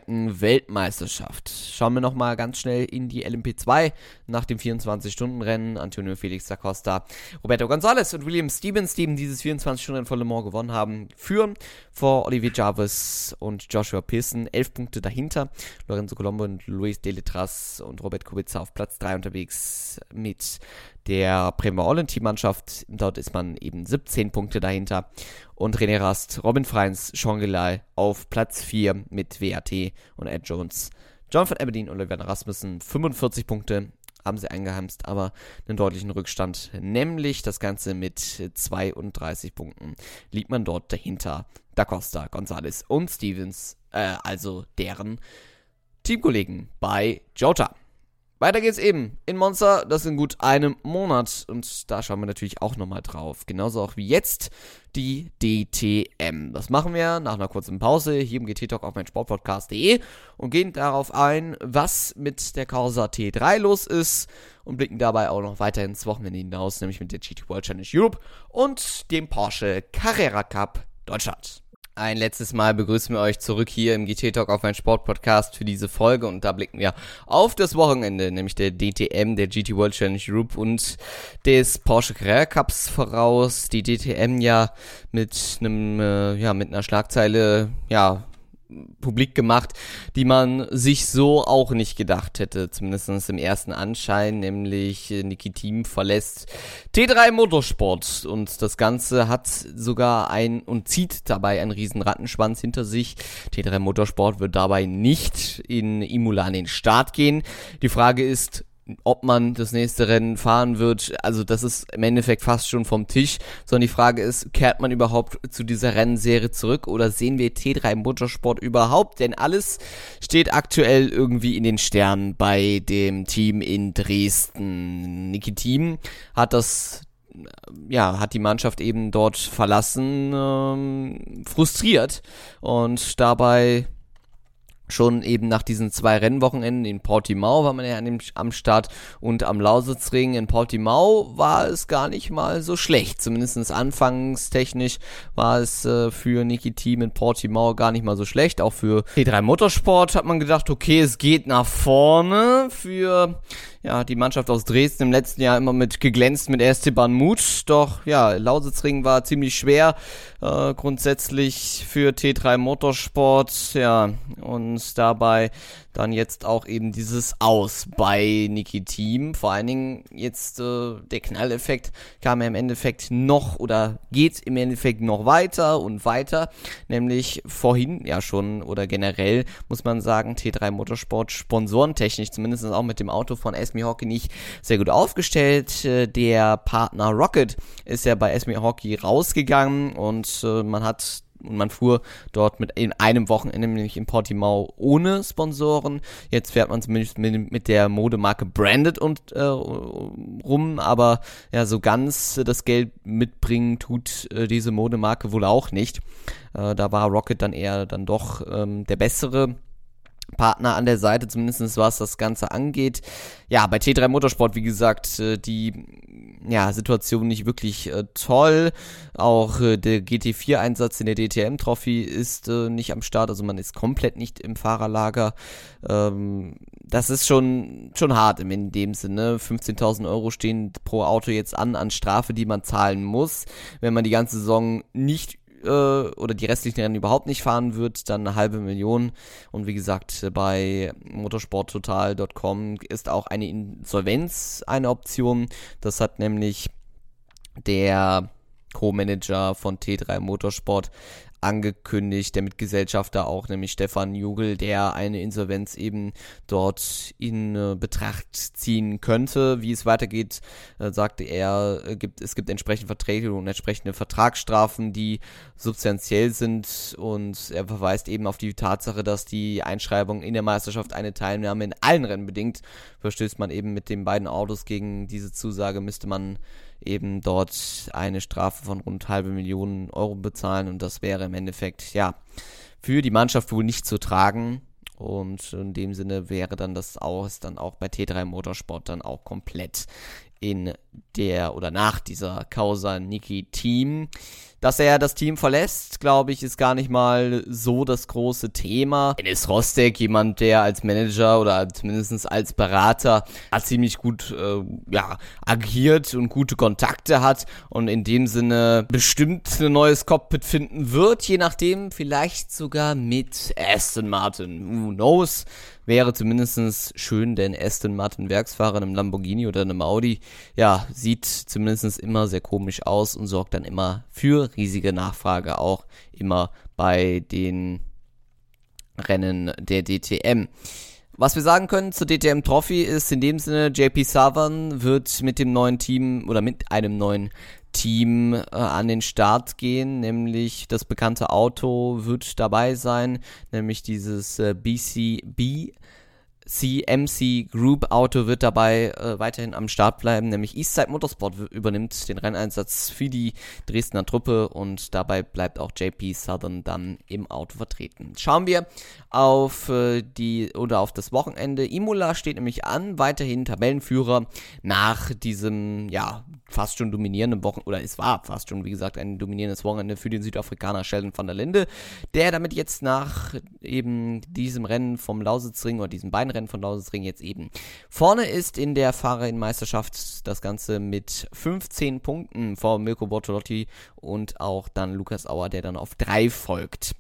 Langstrecken-Weltmeisterschaft. Schauen wir nochmal ganz schnell in die L M P zwei nach dem vierundzwanzig-Stunden-Rennen. Antonio Felix da Costa, Roberto González und William Stevens, die eben dieses vierundzwanzig-Stunden-Rennen von Le Mans gewonnen haben, führen vor Olivier Jarvis und Joshua Pearson. Elf Punkte dahinter. Lorenzo Colombo und Luis de Letras und Robert Kubica auf Platz drei unterwegs mit der Prema Holland Teammannschaft. Dort ist man eben siebzehn Punkte dahinter. Und René Rast, Robin Freins, Sean Gilal auf Platz vier mit W A T und Ed Jones. John van Aberdeen und Oliver Rasmussen, fünfundvierzig Punkte haben sie eingeheimst, aber einen deutlichen Rückstand. Nämlich das Ganze mit zweiunddreißig Punkten liegt man dort dahinter. Da Costa, González und Stevens, äh, also deren Teamkollegen bei Jota. Weiter geht's eben in Monza, das in gut einem Monat und da schauen wir natürlich auch nochmal drauf. Genauso auch wie jetzt die D T M. Das machen wir nach einer kurzen Pause hier im G T Talk auf mein Sportpodcast punkt de und gehen darauf ein, was mit der Corsa T drei los ist und blicken dabei auch noch weiter ins Wochenende hinaus, nämlich mit der G T World Challenge Europe und dem Porsche Carrera Cup Deutschland. Ein letztes Mal begrüßen wir euch zurück hier im G T Talk auf mein Sportpodcast für diese Folge und da blicken wir auf das Wochenende, nämlich der D T M, der G T World Challenge Europe und des Porsche Carrera Cups voraus. Die D T M ja mit einem, äh, ja, mit einer Schlagzeile, ja, publik gemacht, die man sich so auch nicht gedacht hätte, zumindest im ersten Anschein, nämlich Niki Thiem verlässt T drei Motorsport und das Ganze hat sogar ein und zieht dabei einen riesen Rattenschwanz hinter sich. T drei Motorsport wird dabei nicht in Imola an den Start gehen. Die Frage ist, ob man das nächste Rennen fahren wird, also das ist im Endeffekt fast schon vom Tisch, sondern die Frage ist, kehrt man überhaupt zu dieser Rennserie zurück oder sehen wir T drei Motorsport überhaupt? Denn alles steht aktuell irgendwie in den Sternen bei dem Team in Dresden. Niki Thiem hat das ja, hat die Mannschaft eben dort verlassen, ähm, frustriert und dabei schon eben nach diesen zwei Rennwochenenden in Portimao war man ja an dem, am Start und am Lausitzring. In Portimao war es gar nicht mal so schlecht, zumindest anfangstechnisch war es äh, für Niki Thiem in Portimao gar nicht mal so schlecht. Auch für T drei Motorsport hat man gedacht, okay, es geht nach vorne für ja, die Mannschaft aus Dresden im letzten Jahr immer mit geglänzt mit Esteban Muth, doch ja, Lausitzring war ziemlich schwer äh, grundsätzlich für T drei Motorsport, ja, und dabei dann jetzt auch eben dieses Aus bei Niki Thiem. Vor allen Dingen jetzt äh, der Knalleffekt kam ja im Endeffekt noch oder geht im Endeffekt noch weiter und weiter, nämlich vorhin ja schon oder generell muss man sagen, T drei Motorsport sponsorentechnisch, zumindest auch mit dem Auto von Esme Hockey nicht sehr gut aufgestellt. Der Partner Rocket ist ja bei Esme Hockey rausgegangen und äh, man hat und man fuhr dort mit in einem Wochenende, nämlich in Portimao, ohne Sponsoren. Jetzt fährt man zumindest mit, mit der Modemarke Branded und äh, rum, aber ja, so ganz das Geld mitbringen tut äh, diese Modemarke wohl auch nicht. Äh, da war Rocket dann eher dann doch ähm, der bessere Partner an der Seite, zumindest was das Ganze angeht. Ja, bei T drei Motorsport, wie gesagt, die ja, Situation nicht wirklich äh, toll. Auch äh, der G T vier Einsatz in der D T M-Trophy ist äh, nicht am Start, also man ist komplett nicht im Fahrerlager. Ähm, das ist schon schon hart in dem Sinne. fünfzehntausend Euro stehen pro Auto jetzt an, an Strafe, die man zahlen muss. Wenn man die ganze Saison nicht oder die restlichen Rennen überhaupt nicht fahren wird, dann eine halbe Million. Und wie gesagt, bei motorsporttotal Punkt com ist auch eine Insolvenz eine Option. Das hat nämlich der Co-Manager von T drei Motorsport angekündigt, der Mitgesellschafter auch, nämlich Stefan Jugel, der eine Insolvenz eben dort in äh, Betracht ziehen könnte. Wie es weitergeht, äh, sagte er, äh, gibt, es gibt entsprechende Verträge und entsprechende Vertragsstrafen, die substanziell sind, und er verweist eben auf die Tatsache, dass die Einschreibung in der Meisterschaft eine Teilnahme in allen Rennen bedingt. Verstößt man eben mit den beiden Autos gegen diese Zusage, müsste man eben dort eine Strafe von rund halbe Million Euro bezahlen, und das wäre im Endeffekt, ja, für die Mannschaft wohl nicht zu tragen. Und in dem Sinne wäre dann das Aus dann auch bei T drei Motorsport dann auch komplett in der oder nach dieser Causa Niki Team. Dass er das Team verlässt, glaube ich, ist gar nicht mal so das große Thema. Dennis Rostek, jemand, der als Manager oder zumindest als Berater ziemlich gut äh, ja, agiert und gute Kontakte hat und in dem Sinne bestimmt ein neues Cockpit finden wird, je nachdem, vielleicht sogar mit Aston Martin. Who knows? Wäre zumindest schön, denn Aston Martin Werksfahrer in einem Lamborghini oder einem Audi, ja, sieht zumindest immer sehr komisch aus und sorgt dann immer für riesige Nachfrage, auch immer bei den Rennen der D T M. Was wir sagen können zur D T M Trophy ist in dem Sinne, J P Southern wird mit dem neuen Team oder mit einem neuen Team äh, an den Start gehen, nämlich das bekannte Auto wird dabei sein, nämlich dieses äh, B C B C M C Group Auto wird dabei äh, weiterhin am Start bleiben, nämlich Eastside Motorsport w- übernimmt den Renneinsatz für die Dresdner Truppe und dabei bleibt auch J P Southern dann im Auto vertreten. Schauen wir auf äh, die oder auf das Wochenende. Imola steht nämlich an, weiterhin Tabellenführer nach diesem, ja, fast schon dominierenden Wochen, oder es war fast schon, wie gesagt, ein dominierendes Wochenende für den Südafrikaner Sheldon van der Linde, der damit jetzt nach eben diesem Rennen vom Lausitzring oder diesen beiden Rennen von Lausitzring jetzt eben vorne ist in der Fahrerinnenmeisterschaft, das Ganze mit fünfzehn Punkten vor Mirko Bortolotti und auch dann Lukas Auer, der dann auf drei folgt.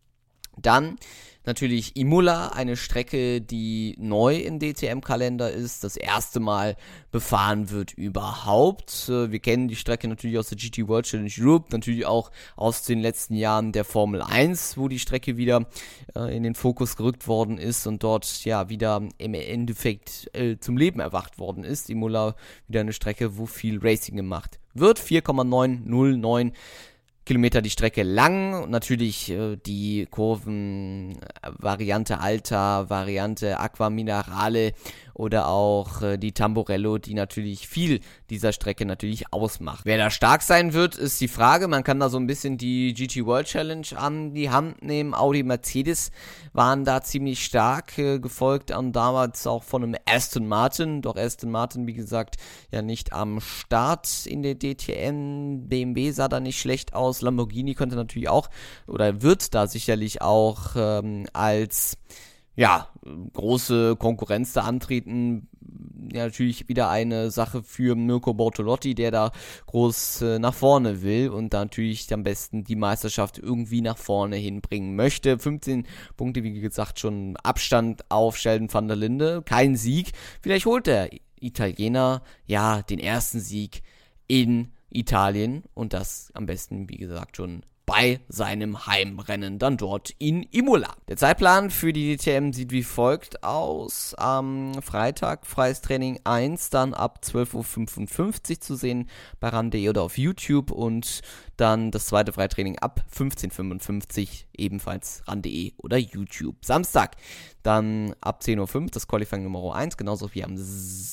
Dann natürlich Imola, eine Strecke, die neu im D T M-Kalender ist, das erste Mal befahren wird überhaupt. Wir kennen die Strecke natürlich aus der G T World Challenge Europe, natürlich auch aus den letzten Jahren der Formel eins, wo die Strecke wieder äh, in den Fokus gerückt worden ist und dort ja wieder im Endeffekt äh, zum Leben erwacht worden ist. Imola wieder eine Strecke, wo viel Racing gemacht wird. vier Komma neun null neun Kilometer die Strecke lang, natürlich äh, die Kurven, äh, Variante Alta, Variante Aqua Minerale oder auch äh, die Tamburello, die natürlich viel dieser Strecke natürlich ausmacht. Wer da stark sein wird, ist die Frage. Man kann da so ein bisschen die G T World Challenge an die Hand nehmen. Audi, Mercedes waren da ziemlich stark, äh, gefolgt und damals auch von einem Aston Martin. Doch Aston Martin, wie gesagt, ja nicht am Start in der D T M. B M W sah da nicht schlecht aus. Lamborghini könnte natürlich auch oder wird da sicherlich auch ähm, als ja, große Konkurrenz da antreten. Ja, natürlich wieder eine Sache für Mirko Bortolotti, der da groß äh, nach vorne will und da natürlich am besten die Meisterschaft irgendwie nach vorne hinbringen möchte. fünfzehn Punkte, wie gesagt, schon Abstand auf Sheldon van der Linde. Kein Sieg. Vielleicht holt der Italiener ja den ersten Sieg in Italien und das am besten, wie gesagt, schon bei seinem Heimrennen dann dort in Imola. Der Zeitplan für die D T M sieht wie folgt aus. Am Freitag freies Training eins, dann ab zwölf Uhr fünfundfünfzig zu sehen bei ran punkt de oder auf YouTube und dann das zweite Freitraining ab fünfzehn Uhr fünfundfünfzig ebenfalls ran punkt de oder YouTube. Samstag dann ab zehn Uhr fünf das Qualifying Nummer eins, genauso wie am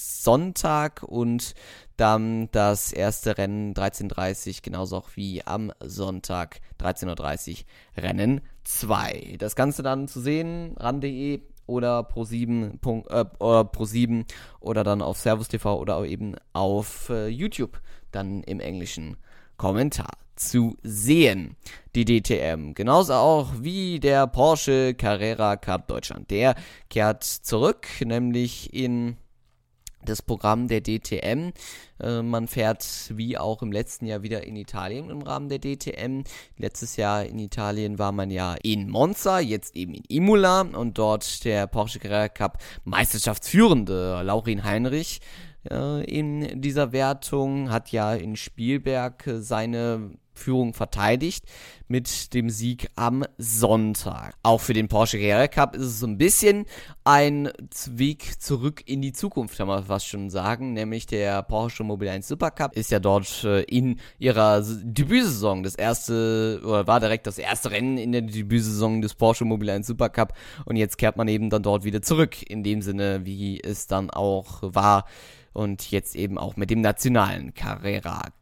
Sonntag und dann das erste Rennen dreizehn Uhr dreißig, genauso auch wie am Sonntag dreizehn Uhr dreißig Rennen zwei. Das Ganze dann zu sehen, ran punkt de oder Pro sieben, äh, oder Pro sieben oder dann auf Servus T V oder eben auf äh, YouTube dann im englischen Kommentar zu sehen. Die D T M, genauso auch wie der Porsche Carrera Cup Deutschland. Der kehrt zurück, nämlich in das Programm der D T M. Äh, man fährt wie auch im letzten Jahr wieder in Italien im Rahmen der D T M. Letztes Jahr in Italien war man ja in Monza, jetzt eben in Imola und dort der Porsche Carrera Cup Meisterschaftsführende Laurin Heinrich äh, in dieser Wertung hat ja in Spielberg äh, seine Führung verteidigt mit dem Sieg am Sonntag. Auch für den Porsche Carrera Cup ist es so ein bisschen ein Weg zurück in die Zukunft, kann man fast schon sagen, nämlich der Porsche Mobil eins Supercup ist ja dort äh, in ihrer Debütsaison das erste, oder war direkt das erste Rennen in der Debütsaison des Porsche Mobil eins Supercup und jetzt kehrt man eben dann dort wieder zurück, in dem Sinne, wie es dann auch war und jetzt eben auch mit dem nationalen Carrera Cup.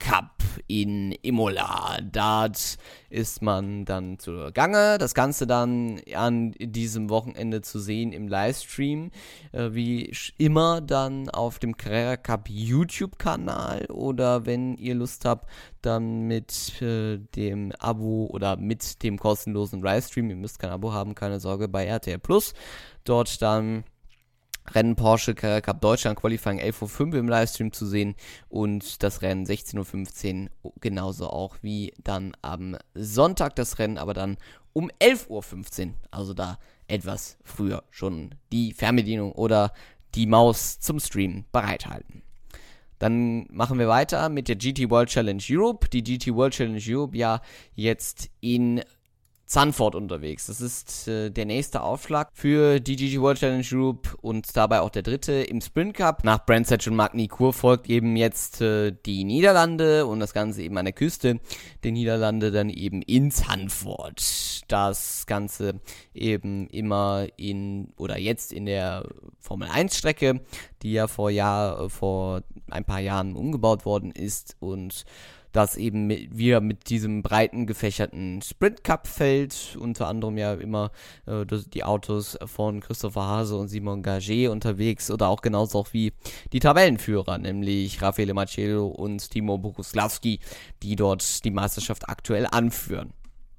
in Imola. Dort ist man dann zur Gange. Das Ganze dann an diesem Wochenende zu sehen im Livestream. Äh, wie immer dann auf dem Carrera Cup YouTube-Kanal. Oder wenn ihr Lust habt, dann mit äh, dem Abo oder mit dem kostenlosen Livestream. Ihr müsst kein Abo haben, keine Sorge, bei R T L Plus. Dort dann Rennen Porsche Carrera Cup Deutschland Qualifying elf Uhr fünf im Livestream zu sehen und das Rennen sechzehn Uhr fünfzehn, genauso auch wie dann am Sonntag das Rennen, aber dann um elf Uhr fünfzehn, also da etwas früher schon die Fernbedienung oder die Maus zum Stream bereithalten. Dann machen wir weiter mit der G T World Challenge Europe. Die G T World Challenge Europe ja jetzt in Zandvoort unterwegs. Das ist äh, der nächste Aufschlag für die G T World Challenge Group und dabei auch der dritte im Sprint Cup. Nach Brandsatch und Magny-Cours folgt eben jetzt äh, die Niederlande und das Ganze eben an der Küste der Niederlande dann eben in Zandvoort. Das Ganze eben immer in oder jetzt in der Formel eins Strecke, die ja vor Jahr, vor ein paar Jahren umgebaut worden ist und das eben mit, wieder mit diesem breiten gefächerten Sprint-Cup-Feld, unter anderem ja immer äh, die Autos von Christopher Hase und Simon Gaget unterwegs oder auch genauso auch wie die Tabellenführer, nämlich Raffaele Marcello und Timo Boguslavski, die dort die Meisterschaft aktuell anführen.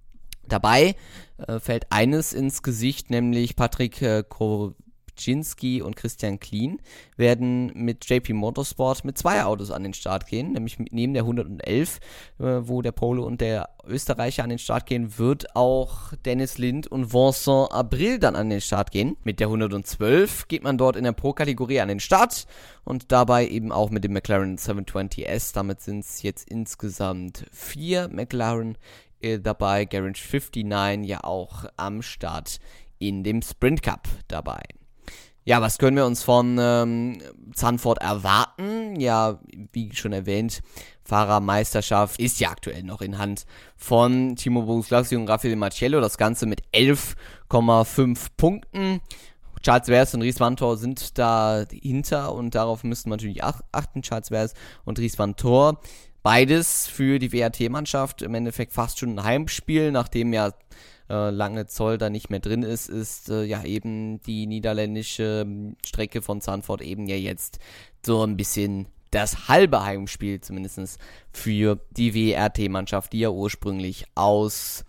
Dabei äh, fällt eines ins Gesicht, nämlich Patrick äh, Kowalczynski und Christian Klien werden mit J P Motorsport mit zwei Autos an den Start gehen, nämlich neben der hundertelf, äh, wo der Pole und der Österreicher an den Start gehen, wird auch Dennis Lind und Vincent Abril dann an den Start gehen. Mit der hundertzwölf geht man dort in der Pro-Kategorie an den Start und dabei eben auch mit dem McLaren siebenhundertzwanzig S. Damit sind es jetzt insgesamt vier McLaren äh, dabei, Garage neunundfünfzig ja auch am Start in dem Sprint Cup dabei. Ja, was können wir uns von ähm, Zandvoort erwarten? Ja, wie schon erwähnt, Fahrermeisterschaft ist ja aktuell noch in Hand von Timo Boguslavski und Raffaele Marcello. Das Ganze mit elf Komma fünf Punkten. Charles Vers und Ries Vantor sind dahinter und darauf müssten wir natürlich achten. Charles Vers und Ries Vantor. Beides für die W R T-Mannschaft im Endeffekt fast schon ein Heimspiel, nachdem ja äh, lange Zoll da nicht mehr drin ist, ist äh, ja eben die niederländische Strecke von Zandvoort eben ja jetzt so ein bisschen das halbe Heimspiel, zumindest für die W R T-Mannschaft, die ja ursprünglich aus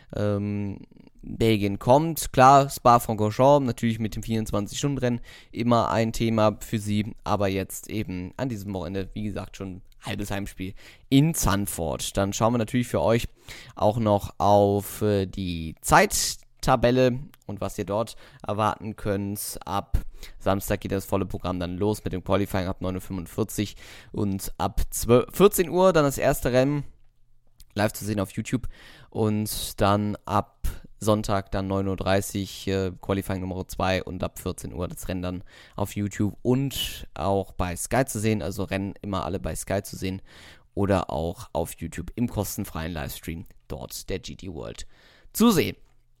ähm, Belgien kommt. Klar, Spa-Francorchamps natürlich mit dem vierundzwanzig-Stunden-Rennen immer ein Thema für sie, aber jetzt eben an diesem Wochenende, wie gesagt, schon halbes Heimspiel in Zandvoort. Dann schauen wir natürlich für euch auch noch auf äh, die Zeittabelle und was ihr dort erwarten könnt. Ab Samstag geht das volle Programm dann los mit dem Qualifying ab neun Uhr fünfundvierzig und ab vierzehn Uhr dann das erste Rennen live zu sehen auf YouTube und dann ab Sonntag dann neun Uhr dreißig äh, Qualifying Nummer zwei und ab vierzehn Uhr das Rennen dann auf YouTube und auch bei Sky zu sehen, also Rennen immer alle bei Sky zu sehen oder auch auf YouTube im kostenfreien Livestream dort der G T World zu sehen.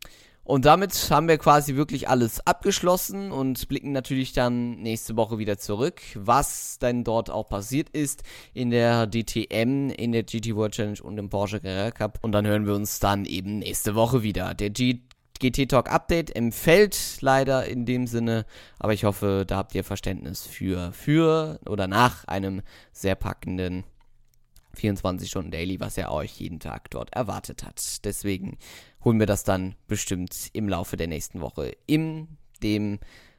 Und damit haben wir quasi wirklich alles abgeschlossen und blicken natürlich dann nächste Woche wieder zurück, was denn dort auch passiert ist in der D T M, in der G T World Challenge und im Porsche Carrera Cup. Und dann hören wir uns dann eben nächste Woche wieder. Der G T Talk Update entfällt leider in dem Sinne, aber ich hoffe, da habt ihr Verständnis für, für oder nach einem sehr packenden vierundzwanzig Stunden Daily, was er euch jeden Tag dort erwartet hat. Deswegen holen wir das dann bestimmt im Laufe der nächsten Woche in dem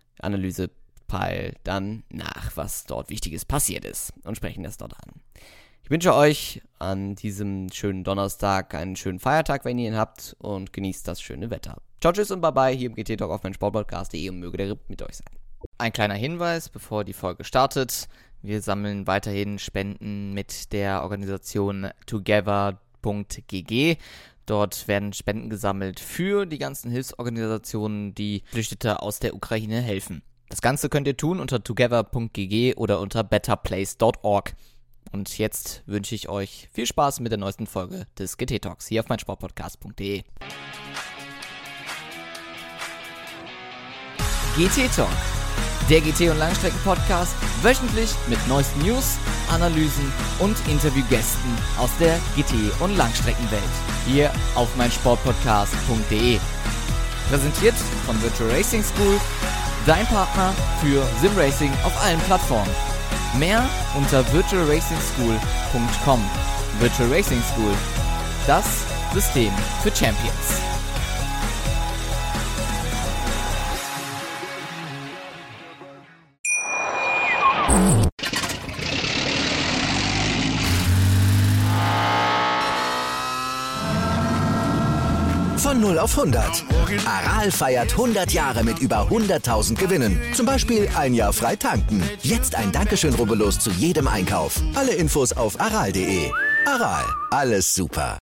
Analysepile dann nach, was dort Wichtiges passiert ist und sprechen das dort an. Ich wünsche euch an diesem schönen Donnerstag einen schönen Feiertag, wenn ihr ihn habt und genießt das schöne Wetter. Ciao, tschüss und bye bye hier im G T Talk auf mein Sportpodcast punkt de und möge der Ripp mit euch sein. Ein kleiner Hinweis, bevor die Folge startet. Wir sammeln weiterhin Spenden mit der Organisation together punkt g g. Dort werden Spenden gesammelt für die ganzen Hilfsorganisationen, die Flüchtete aus der Ukraine helfen. Das Ganze könnt ihr tun unter together punkt g g oder unter better place punkt org. Und jetzt wünsche ich euch viel Spaß mit der neuesten Folge des G T Talks hier auf mein Sportpodcast punkt de. G T Talk, Der G T und Langstrecken-Podcast, wöchentlich mit neuesten News, Analysen und Interviewgästen aus der G T- und Langstreckenwelt. Hier auf meinsportpodcast punkt de. Präsentiert von Virtual Racing School, dein Partner für Simracing auf allen Plattformen. Mehr unter virtual racing school punkt com. Virtual Racing School, das System für Champions. Von null auf hundert. Aral feiert hundert Jahre mit über hunderttausend Gewinnen. Zum Beispiel ein Jahr frei tanken. Jetzt ein Dankeschön, rubbellos zu jedem Einkauf. Alle Infos auf aral punkt de. Aral, alles super.